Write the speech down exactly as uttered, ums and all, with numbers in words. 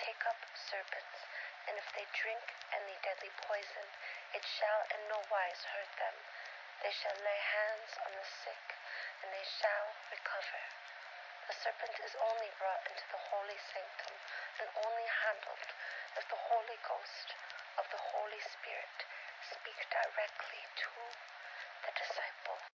take up serpents, and if they drink any deadly poison, it shall in no wise hurt them. They shall lay hands on the sick, and they shall recover. The serpent is only brought into the holy sanctum, and only handled if the Holy Ghost of the Holy Spirit speak directly to the disciple.